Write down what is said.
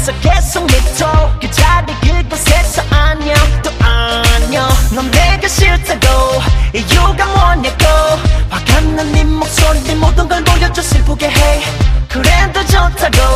앞에서 계속 믿어 그 자리 그곳에서 안녕 또 안녕 넌 내가 싫다고 이유가 뭐냐고 화가 난 네 목소리 모든 걸 보여줘 슬프게 해 그래도 좋다고